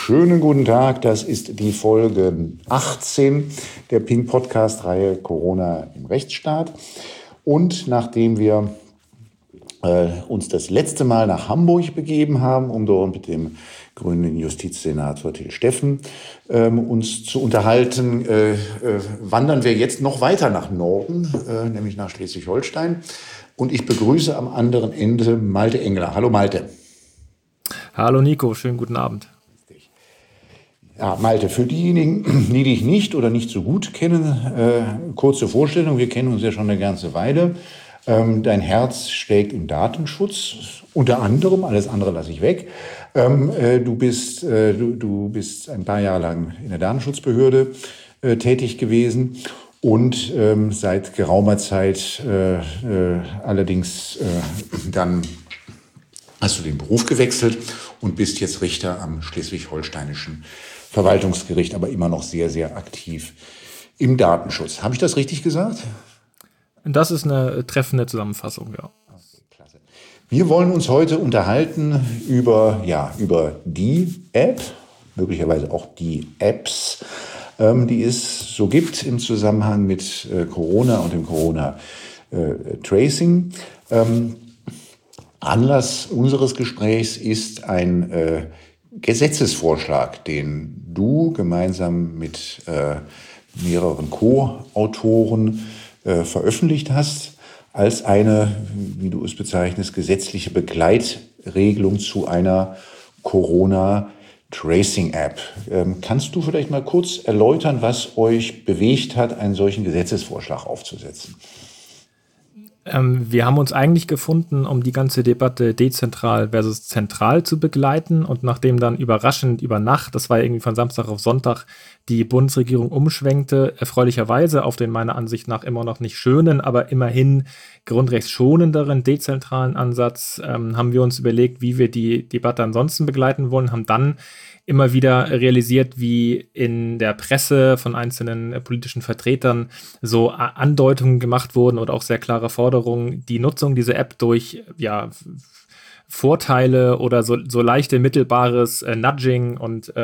Schönen guten Tag, das ist die Folge 18 der Ping-Podcast-Reihe Corona im Rechtsstaat. Und nachdem wir uns das letzte Mal nach Hamburg begeben haben, um dort mit dem grünen Justizsenator Till Steffen uns zu unterhalten, wandern wir jetzt noch weiter nach Norden, nämlich nach Schleswig-Holstein. Und ich begrüße am anderen Ende Malte Engler. Hallo Malte. Hallo Nico, schönen guten Abend. Ja, Malte, für diejenigen, die dich nicht oder nicht so gut kennen, kurze Vorstellung, wir kennen uns ja schon eine ganze Weile. Dein Herz schlägt im Datenschutz, unter anderem, alles andere lasse ich weg. Du bist ein paar Jahre lang in der Datenschutzbehörde tätig gewesen und seit geraumer Zeit allerdings dann hast du den Beruf gewechselt und bist jetzt Richter am Schleswig-Holsteinischen Verwaltungsgericht, aber immer noch sehr, sehr aktiv im Datenschutz. Habe ich das richtig gesagt? Das ist eine treffende Zusammenfassung, ja. Okay, klasse. Wir wollen uns heute unterhalten über die App, möglicherweise auch die Apps, die es so gibt im Zusammenhang mit Corona und dem Corona-Tracing. Anlass unseres Gesprächs ist ein Gesetzesvorschlag, den du gemeinsam mit mehreren Co-Autoren veröffentlicht hast, als eine, wie du es bezeichnest, gesetzliche Begleitregelung zu einer Corona-Tracing-App. Kannst du vielleicht mal kurz erläutern, was euch bewegt hat, einen solchen Gesetzesvorschlag aufzusetzen? Wir haben uns eigentlich gefunden, um die ganze Debatte dezentral versus zentral zu begleiten. Und nachdem dann überraschend über Nacht, das war irgendwie von Samstag auf Sonntag, die Bundesregierung umschwenkte, erfreulicherweise auf den meiner Ansicht nach immer noch nicht schönen, aber immerhin grundrechtsschonenderen, dezentralen Ansatz, haben wir uns überlegt, wie wir die Debatte ansonsten begleiten wollen, haben dann immer wieder realisiert, wie in der Presse von einzelnen politischen Vertretern so Andeutungen gemacht wurden oder auch sehr klare Forderungen, die Nutzung dieser App durch Vorteile oder so leichte mittelbares Nudging und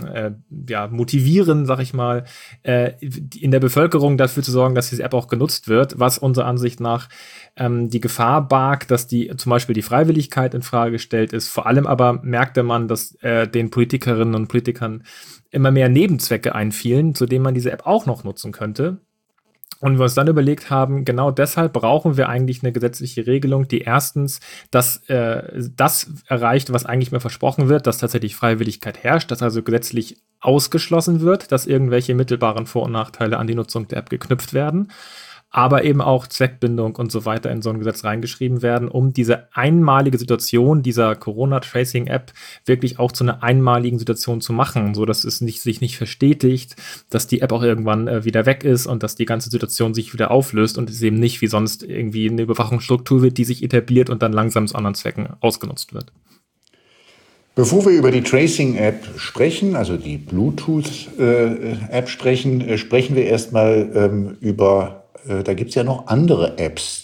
Motivieren, sag ich mal, in der Bevölkerung dafür zu sorgen, dass diese App auch genutzt wird, was unserer Ansicht nach die Gefahr barg, dass zum Beispiel die Freiwilligkeit in Frage gestellt ist. Vor allem aber merkte man, dass den Politikerinnen und Politikern immer mehr Nebenzwecke einfielen, zu denen man diese App auch noch nutzen könnte. Und wir uns dann überlegt haben, genau deshalb brauchen wir eigentlich eine gesetzliche Regelung, die erstens das erreicht, was eigentlich mehr versprochen wird, dass tatsächlich Freiwilligkeit herrscht, dass also gesetzlich ausgeschlossen wird, dass irgendwelche mittelbaren Vor- und Nachteile an die Nutzung der App geknüpft werden, aber eben auch Zweckbindung und so weiter in so ein Gesetz reingeschrieben werden, um diese einmalige Situation dieser Corona-Tracing-App wirklich auch zu einer einmaligen Situation zu machen, so dass es sich nicht verstetigt, dass die App auch irgendwann wieder weg ist und dass die ganze Situation sich wieder auflöst und es eben nicht wie sonst irgendwie eine Überwachungsstruktur wird, die sich etabliert und dann langsam zu anderen Zwecken ausgenutzt wird. Bevor wir über die Tracing-App sprechen, also die Bluetooth-App sprechen wir erstmal über da gibt es ja noch andere Apps,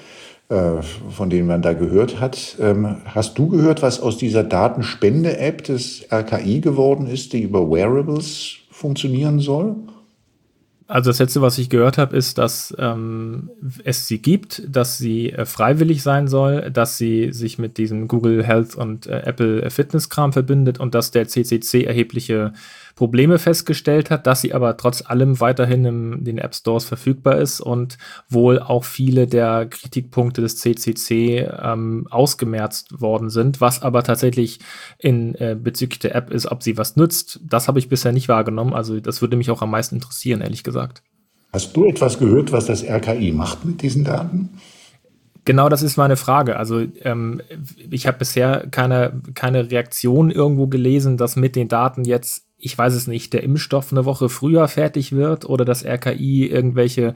von denen man da gehört hat. Hast du gehört, was aus dieser Datenspende-App des RKI geworden ist, die über Wearables funktionieren soll? Also das Letzte, was ich gehört habe, ist, dass es sie gibt, dass sie freiwillig sein soll, dass sie sich mit diesem Google Health und Apple Fitness-Kram verbindet und dass der CCC erhebliche Probleme festgestellt hat, dass sie aber trotz allem weiterhin in den App Stores verfügbar ist und wohl auch viele der Kritikpunkte des CCC ausgemerzt worden sind, was aber tatsächlich bezüglich der App ist, ob sie was nützt, das habe ich bisher nicht wahrgenommen, also das würde mich auch am meisten interessieren, ehrlich gesagt. Hast du etwas gehört, was das RKI macht mit diesen Daten? Genau, das ist meine Frage. Also ich habe bisher keine Reaktion irgendwo gelesen, dass mit den Daten jetzt, ich weiß es nicht, der Impfstoff eine Woche früher fertig wird oder das RKI irgendwelche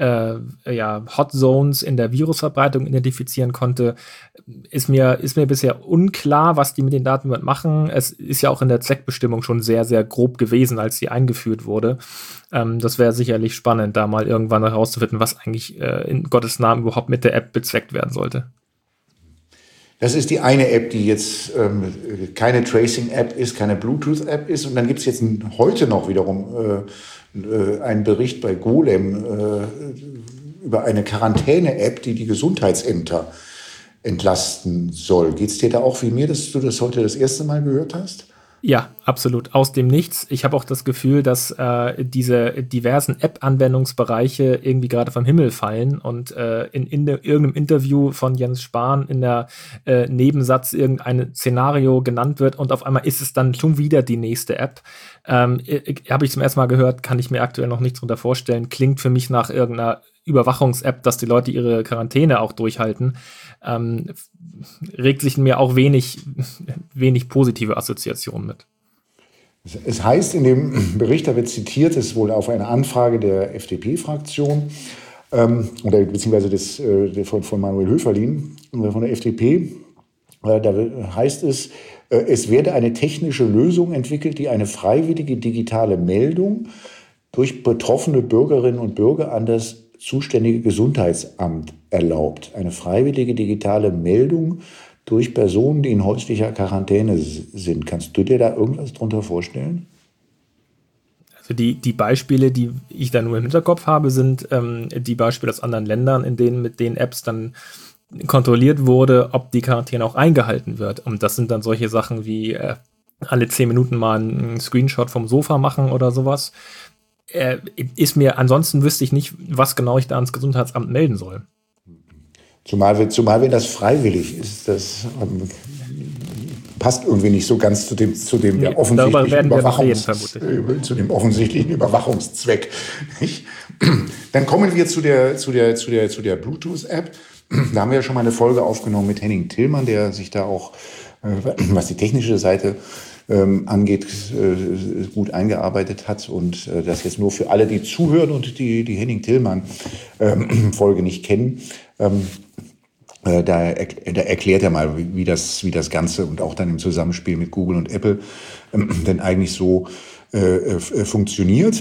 Hotzones in der Virusverbreitung identifizieren konnte. Ist mir bisher unklar, was die mit den Daten machen. Es ist ja auch in der Zweckbestimmung schon sehr, sehr grob gewesen, als sie eingeführt wurde. Das wäre sicherlich spannend, da mal irgendwann herauszufinden, was eigentlich in Gottes Namen überhaupt mit der App bezweckt werden sollte. Das ist die eine App, die jetzt keine Tracing-App ist, keine Bluetooth-App ist. Und dann gibt es jetzt heute noch wiederum einen Bericht bei Golem über eine Quarantäne-App, die die Gesundheitsämter entlasten soll. Geht es dir da auch wie mir, dass du das heute das erste Mal gehört hast? Ja, absolut. Aus dem Nichts. Ich habe auch das Gefühl, dass diese diversen App-Anwendungsbereiche irgendwie gerade vom Himmel fallen und in irgendeinem Interview von Jens Spahn in der Nebensatz irgendein Szenario genannt wird und auf einmal ist es dann schon wieder die nächste App. Habe ich zum ersten Mal gehört, kann ich mir aktuell noch nichts drunter vorstellen. Klingt für mich nach irgendeiner Überwachungs-App, dass die Leute ihre Quarantäne auch durchhalten. Regt sich mir auch wenig positive Assoziationen mit. Es heißt in dem Bericht, da wird zitiert, es ist wohl auf eine Anfrage der FDP-Fraktion oder beziehungsweise von Manuel Höferlin von der FDP. Da heißt es, es werde eine technische Lösung entwickelt, die eine freiwillige digitale Meldung durch betroffene Bürgerinnen und Bürger an das zuständige Gesundheitsamt erlaubt. Eine freiwillige digitale Meldung durch Personen, die in häuslicher Quarantäne sind. Kannst du dir da irgendwas drunter vorstellen? Also die Beispiele, die ich da nur im Hinterkopf habe, sind die Beispiele aus anderen Ländern, in denen mit den Apps dann kontrolliert wurde, ob die Quarantäne auch eingehalten wird. Und das sind dann solche Sachen wie alle 10 Minuten mal einen Screenshot vom Sofa machen oder sowas. Ansonsten wüsste ich nicht, was genau ich da ans Gesundheitsamt melden soll. Zumal wenn das freiwillig ist, das passt irgendwie nicht so ganz zu dem der offensichtlichen zu dem offensichtlichen Überwachungszweck. Dann kommen wir zu der Bluetooth-App. Da haben wir ja schon mal eine Folge aufgenommen mit Henning Tillmann, der sich da auch, was die technische Seite angeht, gut eingearbeitet hat. Und das jetzt nur für alle, die zuhören und die Henning Tillmann-Folge nicht kennen. Da erklärt er mal, wie das Ganze und auch dann im Zusammenspiel mit Google und Apple denn eigentlich so funktioniert.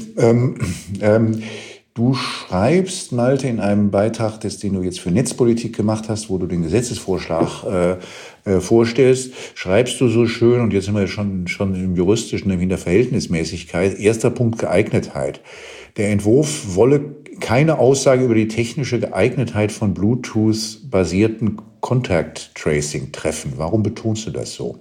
Du schreibst, Malte, in einem Beitrag, den du jetzt für Netzpolitik gemacht hast, wo du den Gesetzesvorschlag vorstellst, schreibst du so schön, und jetzt sind wir schon im Juristischen, nämlich in der Verhältnismäßigkeit, erster Punkt Geeignetheit. Der Entwurf wolle keine Aussage über die technische Geeignetheit von Bluetooth-basierten Contact Tracing treffen. Warum betonst du das so?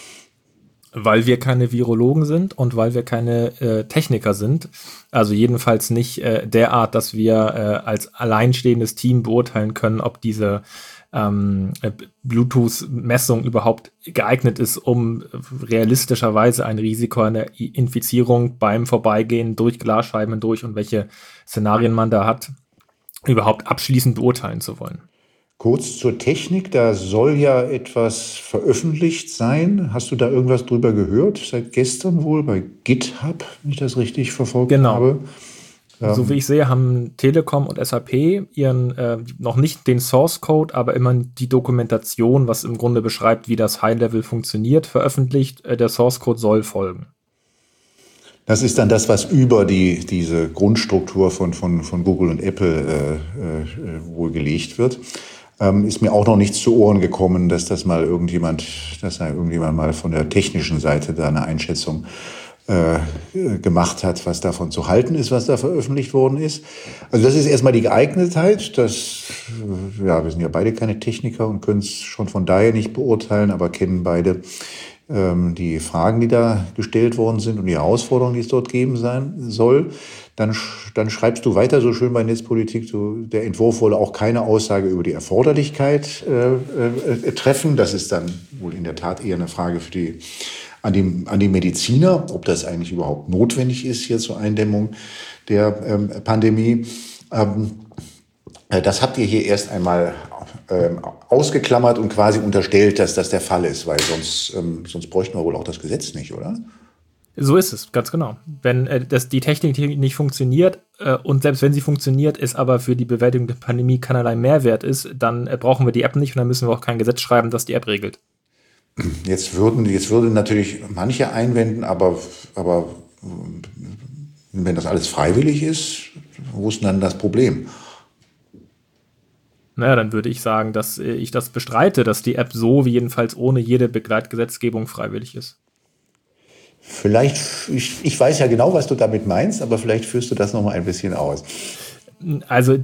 Weil wir keine Virologen sind und weil wir keine Techniker sind. Also jedenfalls nicht derart, dass wir als alleinstehendes Team beurteilen können, ob diese Bluetooth-Messung überhaupt geeignet ist, um realistischerweise ein Risiko einer Infizierung beim Vorbeigehen durch Glasscheiben durch und welche Szenarien man da hat, überhaupt abschließend beurteilen zu wollen. Kurz zur Technik, da soll ja etwas veröffentlicht sein. Hast du da irgendwas drüber gehört? Seit gestern wohl bei GitHub, wenn ich das richtig verfolgt habe. So wie ich sehe, haben Telekom und SAP ihren noch nicht den Source Code, aber immer die Dokumentation, was im Grunde beschreibt, wie das High-Level funktioniert, veröffentlicht. Der Source Code soll folgen. Das ist dann das, was über diese Grundstruktur von Google und Apple wohl gelegt wird. Ist mir auch noch nichts zu Ohren gekommen, dass da irgendjemand mal von der technischen Seite da eine Einschätzung gemacht hat, was davon zu halten ist, was da veröffentlicht worden ist. Also das ist erstmal die Geeignetheit. Wir sind ja beide keine Techniker und können es schon von daher nicht beurteilen, aber kennen beide die Fragen, die da gestellt worden sind und die Herausforderungen, die es dort geben sein soll. Dann schreibst du weiter so schön bei Netzpolitik, der Entwurf wolle auch keine Aussage über die Erforderlichkeit treffen. Das ist dann wohl in der Tat eher eine Frage an die Mediziner, ob das eigentlich überhaupt notwendig ist hier zur Eindämmung der Pandemie. Das habt ihr hier erst einmal ausgeklammert und quasi unterstellt, dass das der Fall ist, weil sonst bräuchten wir wohl auch das Gesetz nicht, oder? So ist es, ganz genau. Wenn die Technik nicht funktioniert und selbst wenn sie funktioniert, ist aber für die Bewältigung der Pandemie keinerlei Mehrwert ist, dann brauchen wir die App nicht und dann müssen wir auch kein Gesetz schreiben, das die App regelt. Jetzt würden natürlich manche einwenden, aber wenn das alles freiwillig ist, wo ist denn dann das Problem? naja, dann würde ich sagen, dass ich das bestreite, dass die App so wie jedenfalls ohne jede Begleitgesetzgebung freiwillig ist. Vielleicht, ich weiß ja genau, was du damit meinst, aber vielleicht führst du das noch mal ein bisschen aus. Also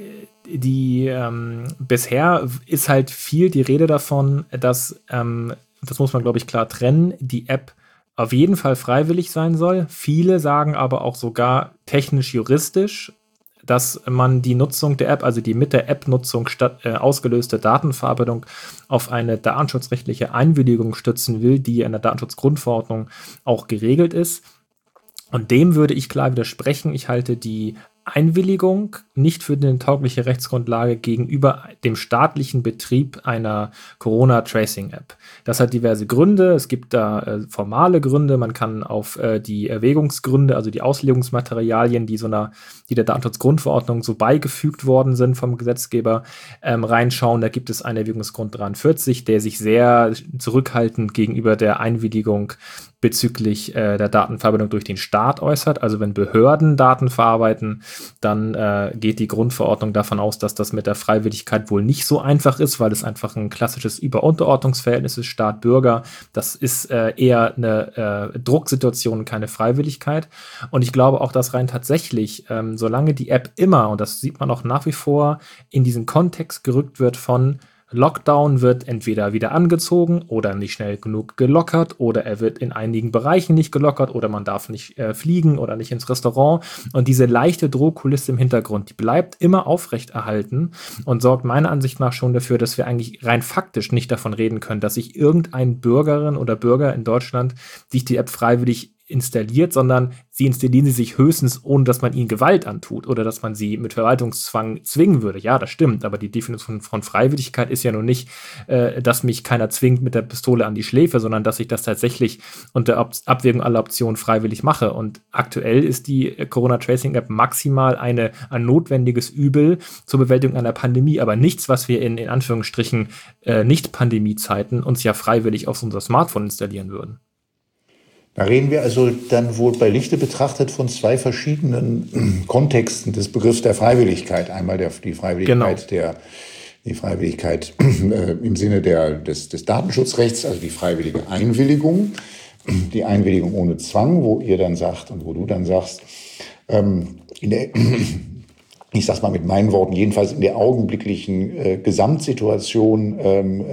bisher ist halt viel die Rede davon, dass, das muss man, glaube ich, klar trennen, die App auf jeden Fall freiwillig sein soll. Viele sagen aber auch sogar technisch-juristisch, dass man die Nutzung der App, also die mit der App-Nutzung ausgelöste Datenverarbeitung auf eine datenschutzrechtliche Einwilligung stützen will, die in der Datenschutzgrundverordnung auch geregelt ist. Und dem würde ich klar widersprechen. Ich halte die Einwilligung nicht für eine taugliche Rechtsgrundlage gegenüber dem staatlichen Betrieb einer Corona-Tracing-App. Das hat diverse Gründe. Es gibt da formale Gründe. Man kann auf die Erwägungsgründe, also die Auslegungsmaterialien, die der Datenschutzgrundverordnung so beigefügt worden sind vom Gesetzgeber, reinschauen. Da gibt es einen Erwägungsgrund 43, der sich sehr zurückhaltend gegenüber der Einwilligung bezüglich der Datenverarbeitung durch den Staat äußert. Also wenn Behörden Daten verarbeiten, dann geht die Grundverordnung davon aus, dass das mit der Freiwilligkeit wohl nicht so einfach ist, weil es einfach ein klassisches Über-Unterordnungsverhältnis ist, Staat-Bürger. Das ist eher eine Drucksituation, keine Freiwilligkeit. Und ich glaube auch, dass rein tatsächlich, solange die App immer, und das sieht man auch nach wie vor, in diesen Kontext gerückt wird von Lockdown wird entweder wieder angezogen oder nicht schnell genug gelockert oder er wird in einigen Bereichen nicht gelockert oder man darf nicht fliegen oder nicht ins Restaurant. Und diese leichte Drohkulisse im Hintergrund, die bleibt immer aufrechterhalten und sorgt meiner Ansicht nach schon dafür, dass wir eigentlich rein faktisch nicht davon reden können, dass sich irgendein Bürgerin oder Bürger in Deutschland sich die App freiwillig installiert, sondern sie installieren sie sich höchstens, ohne dass man ihnen Gewalt antut oder dass man sie mit Verwaltungszwang zwingen würde. Ja, das stimmt, aber die Definition von Freiwilligkeit ist ja nun nicht, dass mich keiner zwingt mit der Pistole an die Schläfe, sondern dass ich das tatsächlich unter Abwägung aller Optionen freiwillig mache. Und aktuell ist die Corona-Tracing-App maximal ein notwendiges Übel zur Bewältigung einer Pandemie, aber nichts, was wir in Anführungsstrichen Nicht-Pandemie-Zeiten uns ja freiwillig auf unser Smartphone installieren würden. Da reden wir also dann wohl bei Lichte betrachtet von zwei verschiedenen Kontexten des Begriffs der Freiwilligkeit. Einmal die Freiwilligkeit, genau. Die Freiwilligkeit im Sinne des Datenschutzrechts, also die freiwillige Einwilligung, die Einwilligung ohne Zwang, wo ihr dann sagt und wo du dann sagst, ich sag's mal mit meinen Worten, jedenfalls in der augenblicklichen Gesamtsituation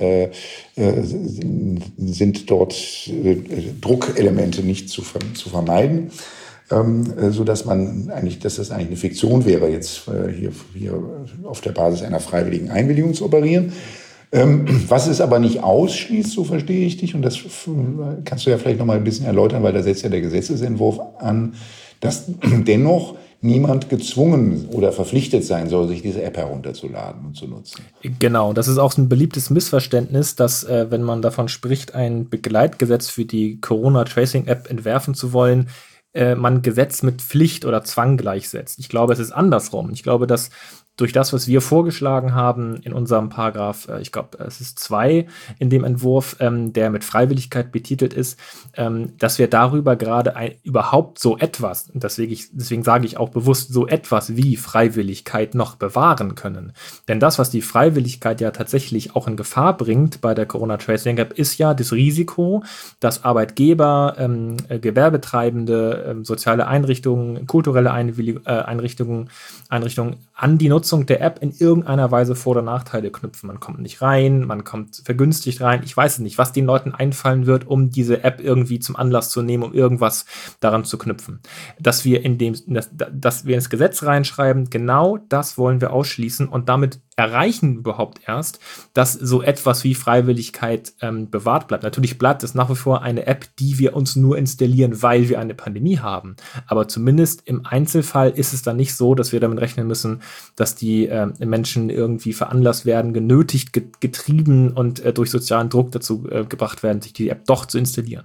sind dort Druckelemente nicht zu vermeiden, sodass das eigentlich eine Fiktion wäre, jetzt hier auf der Basis einer freiwilligen Einwilligung zu operieren. Was es aber nicht ausschließt, so verstehe ich dich, und das kannst du ja vielleicht noch mal ein bisschen erläutern, weil da setzt ja der Gesetzesentwurf an, dass dennoch niemand gezwungen oder verpflichtet sein soll, sich diese App herunterzuladen und zu nutzen. Genau, das ist auch so ein beliebtes Missverständnis, dass, wenn man davon spricht, ein Begleitgesetz für die Corona-Tracing-App entwerfen zu wollen, man Gesetz mit Pflicht oder Zwang gleichsetzt. Ich glaube, es ist andersrum. Ich glaube, dass durch das, was wir vorgeschlagen haben in unserem Paragraph, ich glaube, es ist 2 in dem Entwurf, der mit Freiwilligkeit betitelt ist, dass wir darüber gerade überhaupt so etwas, und deswegen sage ich auch bewusst, so etwas wie Freiwilligkeit noch bewahren können. Denn das, was die Freiwilligkeit ja tatsächlich auch in Gefahr bringt bei der Corona-Tracing-App, ist ja das Risiko, dass Arbeitgeber, Gewerbetreibende, soziale Einrichtungen, kulturelle Einrichtungen an die Nutzung der App in irgendeiner Weise Vor- oder Nachteile knüpfen. Man kommt nicht rein, man kommt vergünstigt rein. Ich weiß nicht, was den Leuten einfallen wird, um diese App irgendwie zum Anlass zu nehmen, um irgendwas daran zu knüpfen. Dass wir ins Gesetz reinschreiben, genau das wollen wir ausschließen und damit erreichen überhaupt erst, dass so etwas wie Freiwilligkeit bewahrt bleibt. Natürlich bleibt es nach wie vor eine App, die wir uns nur installieren, weil wir eine Pandemie haben. Aber zumindest im Einzelfall ist es dann nicht so, dass wir damit rechnen müssen, dass die Menschen irgendwie veranlasst werden, genötigt, getrieben und durch sozialen Druck dazu gebracht werden, sich die App doch zu installieren.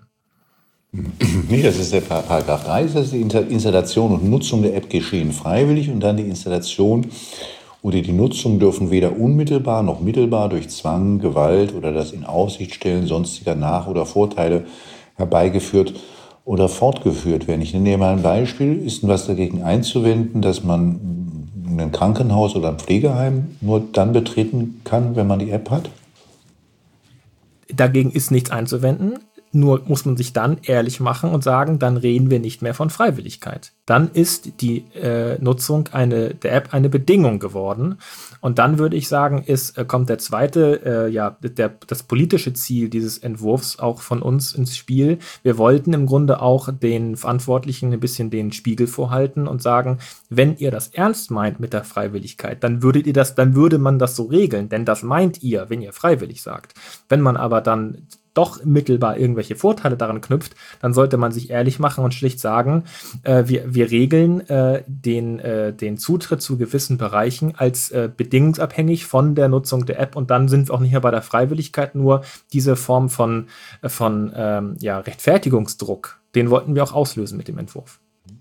Nee, das ist der Paragraph 3, das ist die Installation und Nutzung der App geschehen freiwillig und dann die Installation oder die Nutzung dürfen weder unmittelbar noch mittelbar durch Zwang, Gewalt oder das Inaussichtstellen sonstiger Nach- oder Vorteile herbeigeführt oder fortgeführt werden. Ich nenne dir mal ein Beispiel. Ist denn was dagegen einzuwenden, dass man ein Krankenhaus oder ein Pflegeheim nur dann betreten kann, wenn man die App hat? Dagegen ist nichts einzuwenden. Nur muss man sich dann ehrlich machen und sagen, dann reden wir nicht mehr von Freiwilligkeit. Dann ist die Nutzung der App eine Bedingung geworden. Und dann würde ich sagen, kommt der zweite, das politische Ziel dieses Entwurfs auch von uns ins Spiel. Wir wollten im Grunde auch den Verantwortlichen ein bisschen den Spiegel vorhalten und sagen, wenn ihr das ernst meint mit der Freiwilligkeit, dann würde man das so regeln, denn das meint ihr, wenn ihr freiwillig sagt. Wenn man aber dann doch mittelbar irgendwelche Vorteile daran knüpft, dann sollte man sich ehrlich machen und schlicht sagen, wir regeln den Zutritt zu gewissen Bereichen als bedingungsabhängig von der Nutzung der App und dann sind wir auch nicht mehr bei der Freiwilligkeit, nur diese Form von Rechtfertigungsdruck, den wollten wir auch auslösen mit dem Entwurf.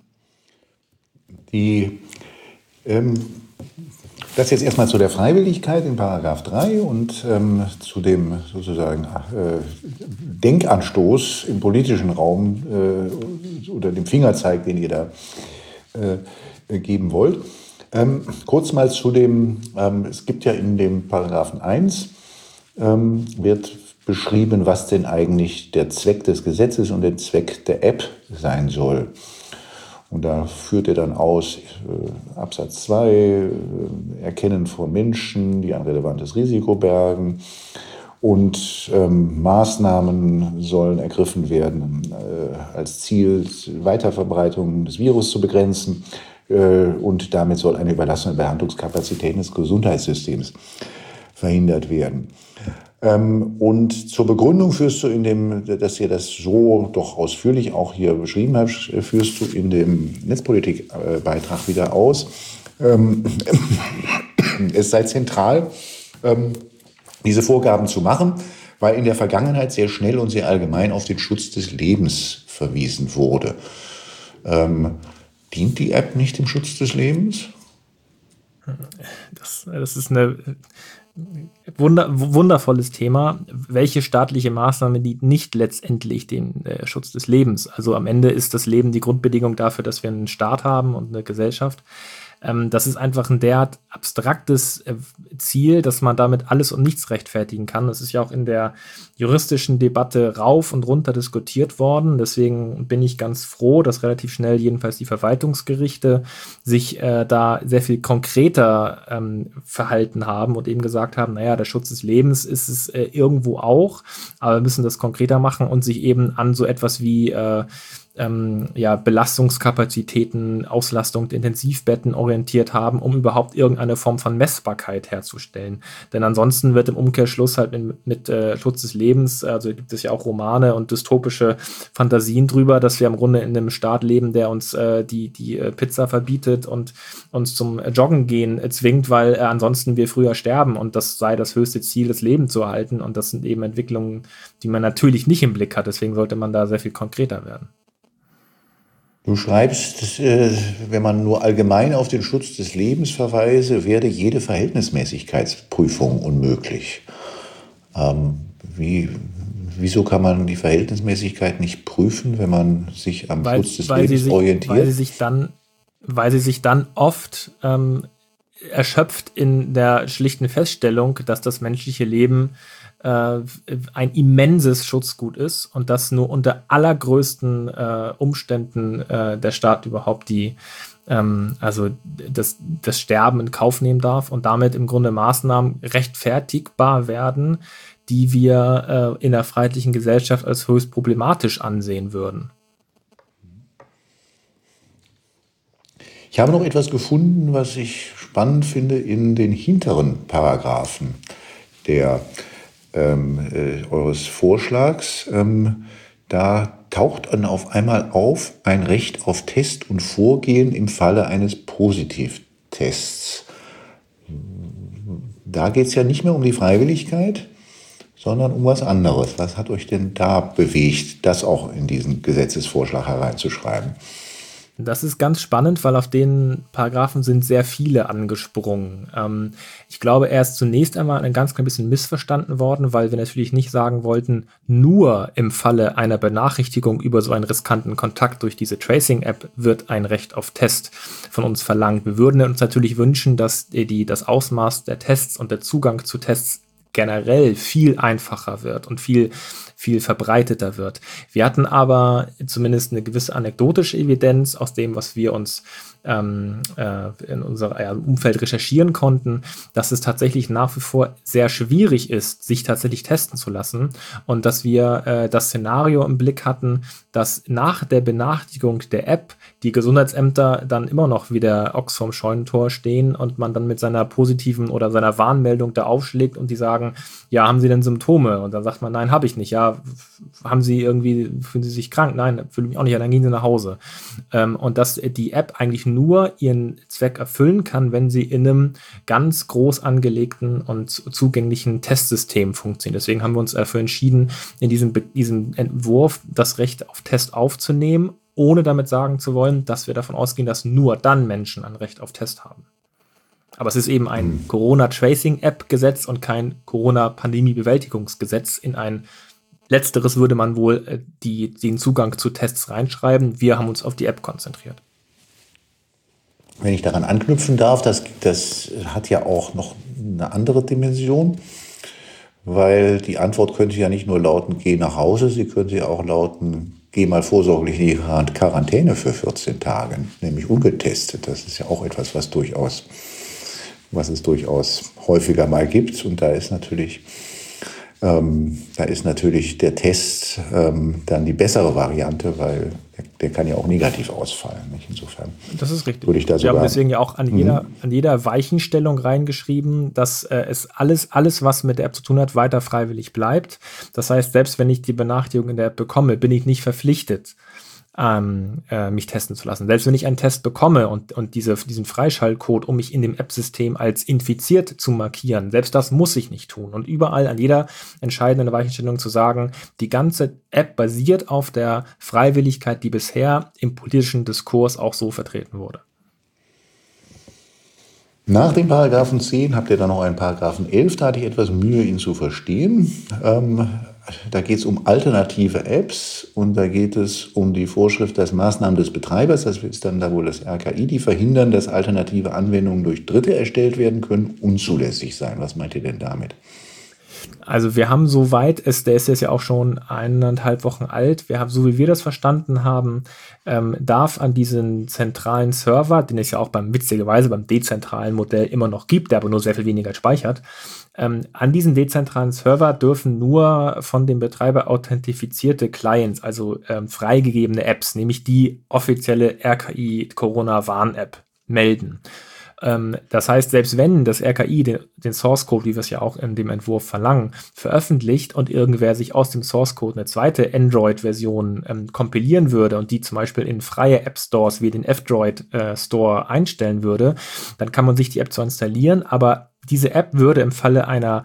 Das jetzt erstmal zu der Freiwilligkeit in Paragraph 3 und zu dem sozusagen Denkanstoß im politischen Raum oder dem Fingerzeig, den ihr da geben wollt. Kurz mal zu dem, es gibt ja in dem Paragraphen 1, wird beschrieben, was denn eigentlich der Zweck des Gesetzes und der Zweck der App sein soll. Und da führt er dann aus, Absatz 2, Erkennen von Menschen, die ein relevantes Risiko bergen. Und Maßnahmen sollen ergriffen werden, als Ziel Weiterverbreitung des Virus zu begrenzen. Und damit soll eine Überlastung der Behandlungskapazitäten des Gesundheitssystems verhindert werden. Und zur Begründung führst du dass ihr das so doch ausführlich auch hier beschrieben habt, führst du in dem Netzpolitikbeitrag wieder aus. Es sei zentral, diese Vorgaben zu machen, weil in der Vergangenheit sehr schnell und sehr allgemein auf den Schutz des Lebens verwiesen wurde. Dient die App nicht dem Schutz des Lebens? Das ist eine wundervolles Thema. Welche staatliche Maßnahme dient nicht letztendlich dem Schutz des Lebens? Also am Ende ist das Leben die Grundbedingung dafür, dass wir einen Staat haben und eine Gesellschaft. Das ist einfach ein derart abstraktes Ziel, dass man damit alles und nichts rechtfertigen kann. Das ist ja auch in der juristischen Debatte rauf und runter diskutiert worden. Deswegen bin ich ganz froh, dass relativ schnell jedenfalls die Verwaltungsgerichte sich da sehr viel konkreter verhalten haben und eben gesagt haben, naja, der Schutz des Lebens ist es irgendwo auch, aber wir müssen das konkreter machen und sich eben an so etwas wie Belastungskapazitäten, Auslastung der Intensivbetten orientiert haben, um überhaupt irgendeine Form von Messbarkeit herzustellen. Denn ansonsten wird im Umkehrschluss halt mit Schutz des Lebens, also gibt es ja auch Romane und dystopische Fantasien drüber, dass wir im Grunde in einem Staat leben, der uns die Pizza verbietet und uns zum Joggen gehen zwingt, weil ansonsten wir früher sterben und das sei das höchste Ziel, das Leben zu erhalten. Und das sind eben Entwicklungen, die man natürlich nicht im Blick hat. Deswegen sollte man da sehr viel konkreter werden. Du schreibst, wenn man nur allgemein auf den Schutz des Lebens verweise, werde jede Verhältnismäßigkeitsprüfung unmöglich. Wieso kann man die Verhältnismäßigkeit nicht prüfen, wenn man sich am Schutz des Lebens orientiert? Weil sie sich dann oft erschöpft in der schlichten Feststellung, dass das menschliche Leben ein immenses Schutzgut ist und dass nur unter allergrößten Umständen der Staat überhaupt das Sterben in Kauf nehmen darf und damit im Grunde Maßnahmen rechtfertigbar werden, die wir in der freiheitlichen Gesellschaft als höchst problematisch ansehen würden. Ich habe noch etwas gefunden, was ich spannend finde in den hinteren Paragraphen eures Vorschlags. Da taucht dann auf einmal auf ein Recht auf Test und Vorgehen im Falle eines Positivtests. Da geht es ja nicht mehr um die Freiwilligkeit, sondern um was anderes. Was hat euch denn da bewegt, das auch in diesen Gesetzesvorschlag hereinzuschreiben? Das ist ganz spannend, weil auf den Paragraphen sind sehr viele angesprungen. Ich glaube, er ist zunächst einmal ein ganz klein bisschen missverstanden worden, weil wir natürlich nicht sagen wollten, nur im Falle einer Benachrichtigung über so einen riskanten Kontakt durch diese Tracing-App wird ein Recht auf Test von uns verlangt. Wir würden uns natürlich wünschen, dass das Ausmaß der Tests und der Zugang zu Tests generell viel einfacher wird und viel verbreiteter wird. Wir hatten aber zumindest eine gewisse anekdotische Evidenz aus dem, was wir uns in unserem Umfeld recherchieren konnten, dass es tatsächlich nach wie vor sehr schwierig ist, sich tatsächlich testen zu lassen und dass wir das Szenario im Blick hatten, dass nach der Benachrichtigung der App die Gesundheitsämter dann immer noch wie der Ochs vorm Scheunentor stehen und man dann mit seiner positiven oder seiner Warnmeldung da aufschlägt und die sagen, ja, haben Sie denn Symptome? Und dann sagt man, nein, habe ich nicht. Ja, haben Sie fühlen Sie sich krank? Nein, fühle mich auch nicht, ja, dann gehen Sie nach Hause. Und dass die App eigentlich nur ihren Zweck erfüllen kann, wenn sie in einem ganz groß angelegten und zugänglichen Testsystem funktioniert. Deswegen haben wir uns dafür entschieden, in diesem Entwurf das Recht auf Test aufzunehmen, ohne damit sagen zu wollen, dass wir davon ausgehen, dass nur dann Menschen ein Recht auf Test haben. Aber es ist eben ein Corona-Tracing-App-Gesetz und kein Corona-Pandemie-Bewältigungsgesetz. In ein letzteres würde man wohl den Zugang zu Tests reinschreiben. Wir haben uns auf die App konzentriert. Wenn ich daran anknüpfen darf, das hat ja auch noch eine andere Dimension, weil die Antwort könnte ja nicht nur lauten, geh nach Hause, sie könnte ja auch lauten, geh mal vorsorglich in die Quarantäne für 14 Tage, nämlich ungetestet. Das ist ja auch etwas, was es durchaus häufiger mal gibt. Und da ist natürlich der Test dann die bessere Variante, weil der kann ja auch negativ ausfallen. Nicht? Insofern. Das ist richtig. Würde ich da Wir haben deswegen ja auch an jeder Weichenstellung reingeschrieben, dass es alles, was mit der App zu tun hat, weiter freiwillig bleibt. Das heißt, selbst wenn ich die Benachrichtigung in der App bekomme, bin ich nicht verpflichtet, mich testen zu lassen. Selbst wenn ich einen Test bekomme und diesen Freischaltcode, um mich in dem App-System als infiziert zu markieren, selbst das muss ich nicht tun. Und überall an jeder entscheidenden Weichenstellung zu sagen, die ganze App basiert auf der Freiwilligkeit, die bisher im politischen Diskurs auch so vertreten wurde. Nach dem Paragraphen 10 habt ihr dann noch einen Paragraphen 11, da hatte ich etwas Mühe, ihn zu verstehen. Da geht es um alternative Apps und da geht es um die Vorschrift, dass Maßnahmen des Betreibers, das ist dann da wohl das RKI, die verhindern, dass alternative Anwendungen durch Dritte erstellt werden können, unzulässig sein. Was meint ihr denn damit? Also wir haben soweit, der ist jetzt ja auch schon 1,5 Wochen alt, so wie wir das verstanden haben, darf an diesen zentralen Server, den es ja auch witzigerweise beim dezentralen Modell immer noch gibt, der aber nur sehr viel weniger speichert, an diesen dezentralen Server dürfen nur von dem Betreiber authentifizierte Clients, also freigegebene Apps, nämlich die offizielle RKI-Corona-Warn-App melden. Das heißt, selbst wenn das RKI den Source Code, wie wir es ja auch in dem Entwurf verlangen, veröffentlicht und irgendwer sich aus dem Source Code eine zweite Android-Version kompilieren würde und die zum Beispiel in freie App Stores wie den F-Droid Store einstellen würde, dann kann man sich die App zwar installieren, aber diese App würde im Falle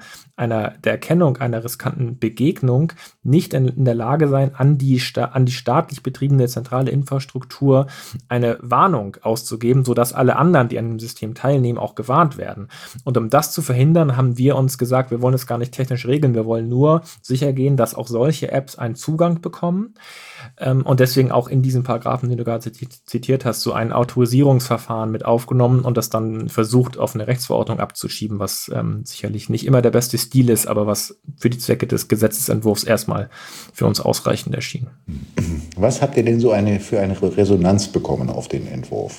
der Erkennung einer riskanten Begegnung nicht in der Lage sein, an die staatlich betriebene zentrale Infrastruktur eine Warnung auszugeben, sodass alle anderen, die an dem System teilnehmen, auch gewarnt werden. Und um das zu verhindern, haben wir uns gesagt, wir wollen es gar nicht technisch regeln, wir wollen nur sicher gehen, dass auch solche Apps einen Zugang bekommen. Und deswegen auch in diesem Paragraphen, den du gerade zitiert hast, so ein Autorisierungsverfahren mit aufgenommen und das dann versucht, auf eine Rechtsverordnung abzuschieben, was sicherlich nicht immer der beste Stil ist, aber was für die Zwecke des Gesetzesentwurfs erstmal für uns ausreichend erschien. Was habt ihr denn für eine Resonanz bekommen auf den Entwurf?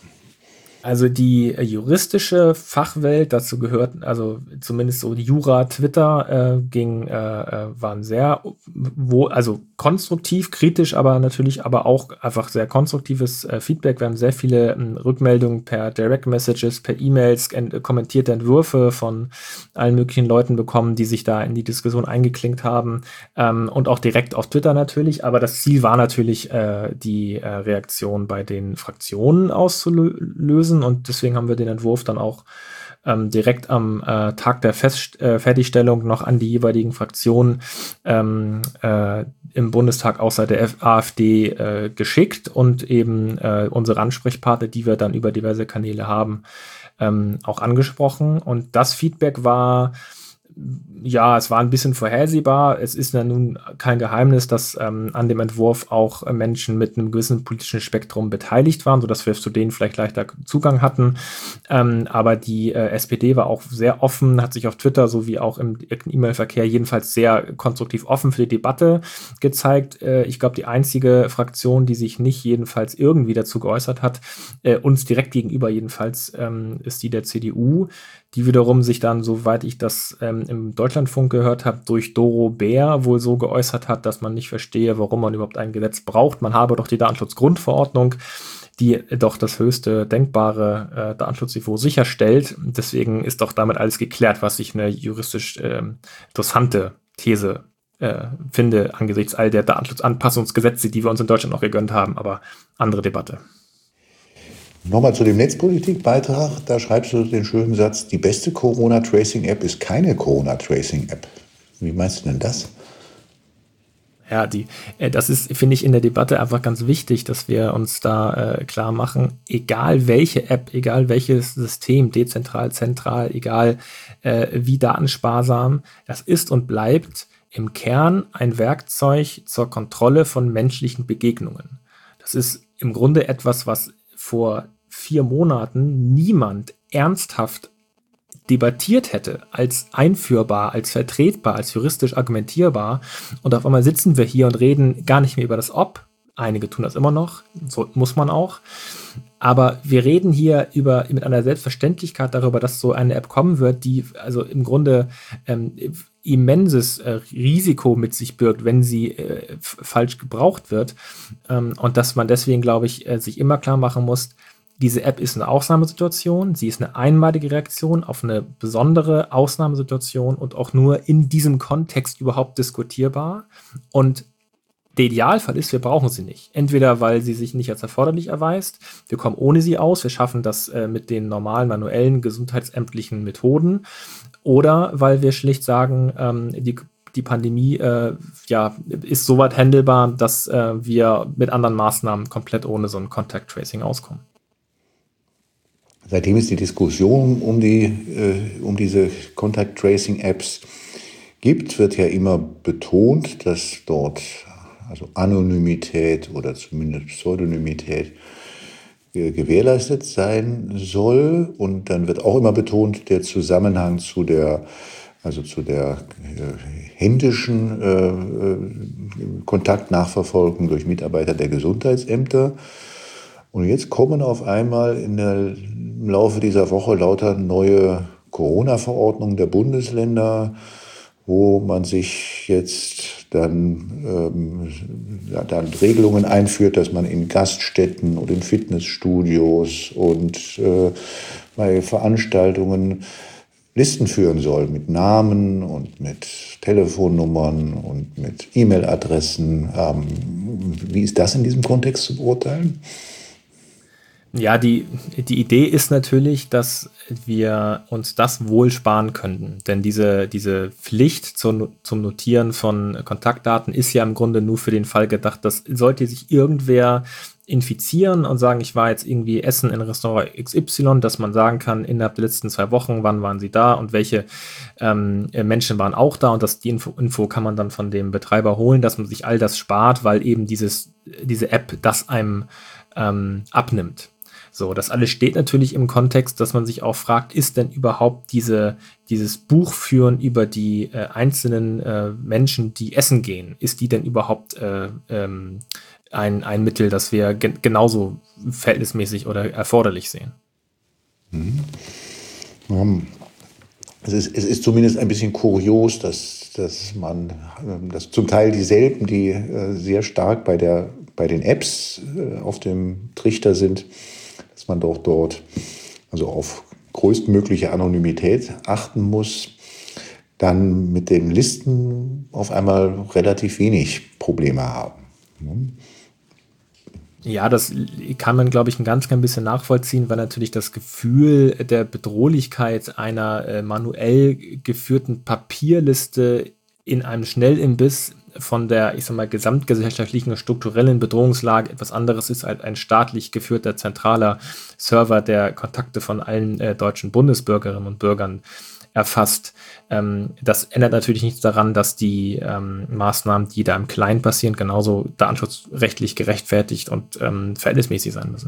Also die juristische Fachwelt, dazu gehört, also zumindest so die Jura, Twitter, waren sehr, konstruktiv, kritisch, aber natürlich aber auch einfach sehr konstruktives Feedback. Wir haben sehr viele Rückmeldungen per Direct Messages, per E-Mails, kommentierte Entwürfe von allen möglichen Leuten bekommen, die sich da in die Diskussion eingeklinkt haben, und auch direkt auf Twitter natürlich. Aber das Ziel war natürlich, die Reaktion bei den Fraktionen auszulösen. Und deswegen haben wir den Entwurf dann auch direkt am Tag der Fertigstellung noch an die jeweiligen Fraktionen im Bundestag außer der AfD geschickt und eben unsere Ansprechpartner, die wir dann über diverse Kanäle haben, auch angesprochen. Und das Feedback war, ja, es war ein bisschen vorhersehbar. Es ist ja nun kein Geheimnis, dass an dem Entwurf auch Menschen mit einem gewissen politischen Spektrum beteiligt waren, sodass wir zu denen vielleicht leichter Zugang hatten. Aber die SPD war auch sehr offen, hat sich auf Twitter sowie auch im E-Mail-Verkehr jedenfalls sehr konstruktiv offen für die Debatte gezeigt. Ich glaube, die einzige Fraktion, die sich nicht jedenfalls irgendwie dazu geäußert hat, uns direkt gegenüber jedenfalls, ist die der CDU, die wiederum sich dann, soweit ich das im Deutschlandfunk gehört habe, durch Doro Bär wohl so geäußert hat, dass man nicht verstehe, warum man überhaupt ein Gesetz braucht. Man habe doch die Datenschutzgrundverordnung, die doch das höchste denkbare Datenschutzniveau sicherstellt. Deswegen ist doch damit alles geklärt, was ich eine juristisch interessante These finde, angesichts all der Datenschutzanpassungsgesetze, die wir uns in Deutschland noch gegönnt haben. Aber andere Debatte. Nochmal zu dem Netzpolitik-Beitrag, da schreibst du den schönen Satz, die beste Corona-Tracing-App ist keine Corona-Tracing-App. Wie meinst du denn das? Ja, das ist, finde ich, in der Debatte einfach ganz wichtig, dass wir uns da klar machen, egal welche App, egal welches System, dezentral, zentral, egal wie datensparsam, das ist und bleibt im Kern ein Werkzeug zur Kontrolle von menschlichen Begegnungen. Das ist im Grunde etwas, was vor 4 Monaten niemand ernsthaft debattiert hätte, als einführbar, als vertretbar, als juristisch argumentierbar. Und auf einmal sitzen wir hier und reden gar nicht mehr über das Ob. Einige tun das immer noch, so muss man auch. Aber wir reden hier mit einer Selbstverständlichkeit darüber, dass so eine App kommen wird, die also im Grunde immenses Risiko mit sich birgt, wenn sie falsch gebraucht wird. Und dass man deswegen, glaube ich, sich immer klar machen muss, diese App ist eine Ausnahmesituation, sie ist eine einmalige Reaktion auf eine besondere Ausnahmesituation und auch nur in diesem Kontext überhaupt diskutierbar. Und der Idealfall ist, wir brauchen sie nicht. Entweder, weil sie sich nicht als erforderlich erweist, wir kommen ohne sie aus, wir schaffen das mit den normalen, manuellen, gesundheitsämtlichen Methoden, oder weil wir schlicht sagen, die Pandemie ist so weit handelbar, dass wir mit anderen Maßnahmen komplett ohne so ein Contact Tracing auskommen. Seitdem es die Diskussion um diese Contact Tracing Apps gibt, wird ja immer betont, dass dort also Anonymität oder zumindest Pseudonymität gewährleistet sein soll. Und dann wird auch immer betont der Zusammenhang zu der händischen Kontaktnachverfolgung durch Mitarbeiter der Gesundheitsämter. Und jetzt kommen auf einmal im Laufe dieser Woche lauter neue Corona-Verordnungen der Bundesländer, wo man sich jetzt dann Regelungen einführt, dass man in Gaststätten und in Fitnessstudios und bei Veranstaltungen Listen führen soll mit Namen und mit Telefonnummern und mit E-Mail-Adressen. Wie ist das in diesem Kontext zu beurteilen? Ja, die Idee ist natürlich, dass wir uns das wohl sparen könnten. Denn diese Pflicht zum Notieren von Kontaktdaten ist ja im Grunde nur für den Fall gedacht, dass sollte sich irgendwer infizieren und sagen, ich war jetzt irgendwie essen in Restaurant XY, dass man sagen kann, innerhalb der letzten 2 Wochen, wann waren sie da und welche Menschen waren auch da, und die Info kann man dann von dem Betreiber holen, dass man sich all das spart, weil eben diese App das einem abnimmt. So, das alles steht natürlich im Kontext, dass man sich auch fragt, ist denn überhaupt dieses Buchführen über die einzelnen Menschen, die essen gehen, ist die denn überhaupt ein Mittel, das wir genauso verhältnismäßig oder erforderlich sehen? Es ist zumindest ein bisschen kurios, dass zum Teil dieselben, die sehr stark bei den Apps auf dem Trichter sind, dass man doch dort also auf größtmögliche Anonymität achten muss, dann mit den Listen auf einmal relativ wenig Probleme haben. Ja, das kann man, glaube ich, ein ganz klein bisschen nachvollziehen, weil natürlich das Gefühl der Bedrohlichkeit einer manuell geführten Papierliste in einem Schnellimbiss von der, ich sag mal, gesamtgesellschaftlichen und strukturellen Bedrohungslage etwas anderes ist als ein staatlich geführter zentraler Server, der Kontakte von allen deutschen Bundesbürgerinnen und Bürgern erfasst. Das ändert natürlich nichts daran, dass die Maßnahmen, die da im Kleinen passieren, genauso datenschutzrechtlich gerechtfertigt und verhältnismäßig sein müssen.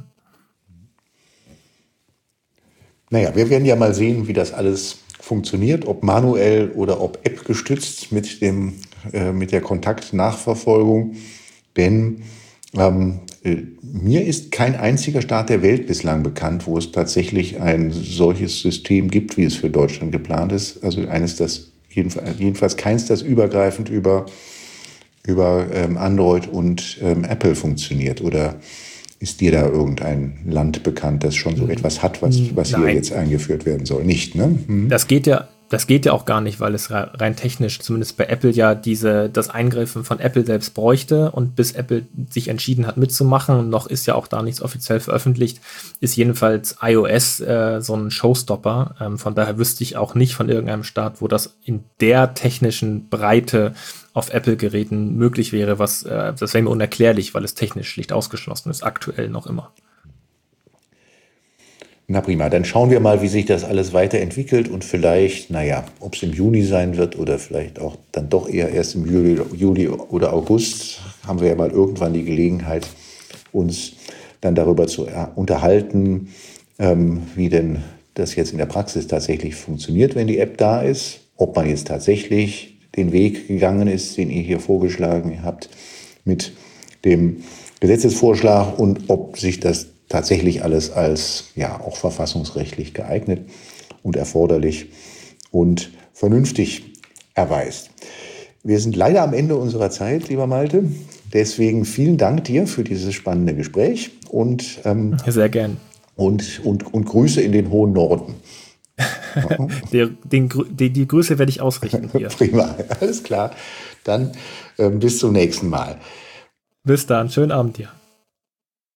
Naja, wir werden ja mal sehen, wie das alles funktioniert, ob manuell oder ob App gestützt mit der Kontaktnachverfolgung. Denn mir ist kein einziger Staat der Welt bislang bekannt, wo es tatsächlich ein solches System gibt, wie es für Deutschland geplant ist. Also jedenfalls keins, das übergreifend über Android und Apple funktioniert. Oder ist dir da irgendein Land bekannt, das schon so etwas hat, was hier jetzt eingeführt werden soll? Nicht, ne? Das geht ja auch gar nicht, weil es rein technisch, zumindest bei Apple, ja das Eingreifen von Apple selbst bräuchte, und bis Apple sich entschieden hat mitzumachen, noch ist ja auch da nichts offiziell veröffentlicht, ist jedenfalls iOS so ein Showstopper. Von daher wüsste ich auch nicht von irgendeinem Staat, wo das in der technischen Breite auf Apple-Geräten möglich wäre, das wäre mir unerklärlich, weil es technisch schlicht ausgeschlossen ist, aktuell noch immer. Na prima, dann schauen wir mal, wie sich das alles weiterentwickelt und vielleicht, ob es im Juni sein wird oder vielleicht auch dann doch eher erst im Juli oder August, haben wir ja mal irgendwann die Gelegenheit, uns dann darüber zu unterhalten, wie denn das jetzt in der Praxis tatsächlich funktioniert, wenn die App da ist, ob man jetzt tatsächlich den Weg gegangen ist, den ihr hier vorgeschlagen habt mit dem Gesetzesvorschlag, und ob sich das tatsächlich alles als auch verfassungsrechtlich geeignet und erforderlich und vernünftig erweist. Wir sind leider am Ende unserer Zeit, lieber Malte. Deswegen vielen Dank dir für dieses spannende Gespräch und sehr gern. Und Grüße in den hohen Norden. Die Grüße werde ich ausrichten hier. Prima, alles klar. Dann bis zum nächsten Mal. Bis dann, schönen Abend dir.